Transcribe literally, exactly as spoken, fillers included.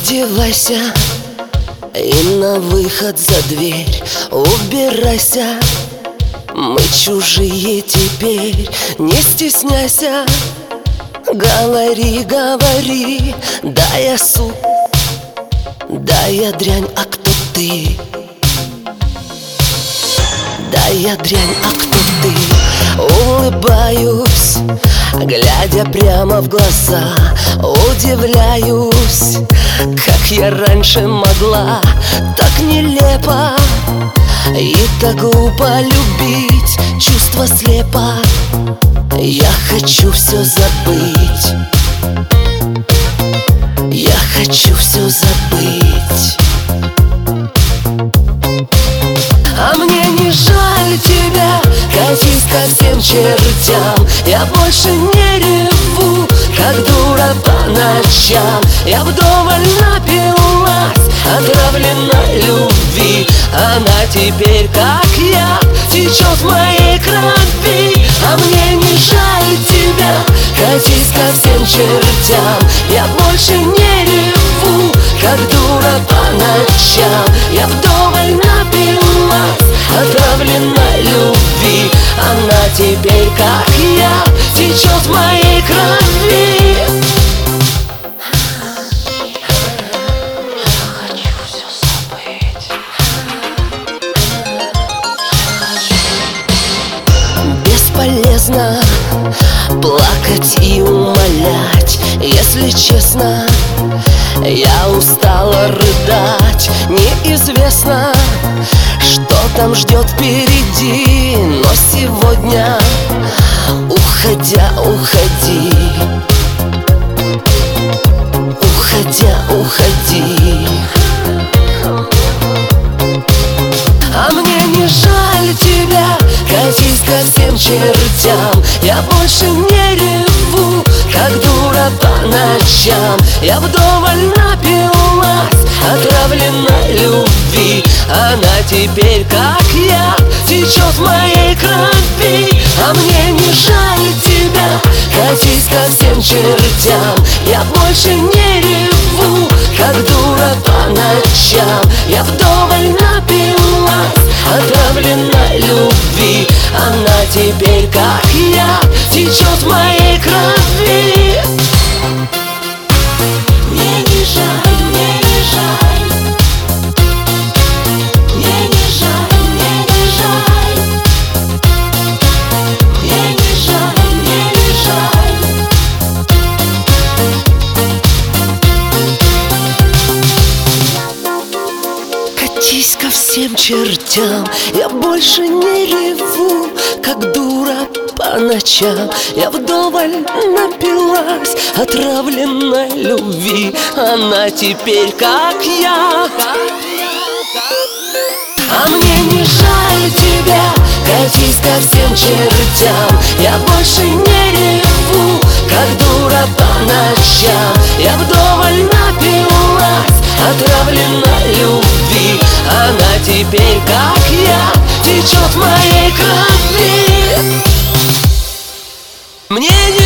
Одевайся и на выход за дверь убирайся. Мы чужие теперь, не стесняйся. Говори, говори, да я суп, да я дрянь, а кто ты? Да я дрянь, а кто ты? Улыбаюсь, глядя прямо в глаза. Удивляюсь, как я раньше могла так нелепо и так глупо любить, чувство слепо. Я хочу все забыть, я хочу все забыть. А мне не жаль тебя, катись ко всем чертям. Я больше не реву, как дура по ночам. Я вдоволь напилась отравленной любви. Она теперь, как я, течет в моей крови. А мне не жаль тебя, катись ко всем чертям. Я больше не реву, как дура по ночам. Я вдоволь напилась отравленной любви. Она теперь, как я, течет в моей крови. Бесполезно плакать и умолять. Если честно, я устала рыдать. Неизвестно, что там ждет впереди, но сегодня, уходя, уходи. Уходя, уходи. А мне не жаль тебя, катись ко всем чертям. Я больше не реву, как дура по ночам. Я вдоволь напилась отравленной любви. Она теперь, как я, течет в моей крови. А мне не жаль тебя, катись ко всем чертям. Я больше не реву, как дура по ночам. Я вдоволь напилась отравленной любви. Она теперь, как я, течет в моей крови. Мне не жаль, мне не жаль. Мне не жаль, мне не жаль. Мне не жаль, мне не жаль. Катись ко всем чертям. Я больше не реву, как дура по ночам. Я вдоволь напилась отравленной любви. Она теперь, как я. А мне не жаль тебя, катись ко всем чертям. Я больше не реву, как дура по ночам. Я вдоволь напилась отравленной любви. Она теперь, как я, течет в моей крови. Мне не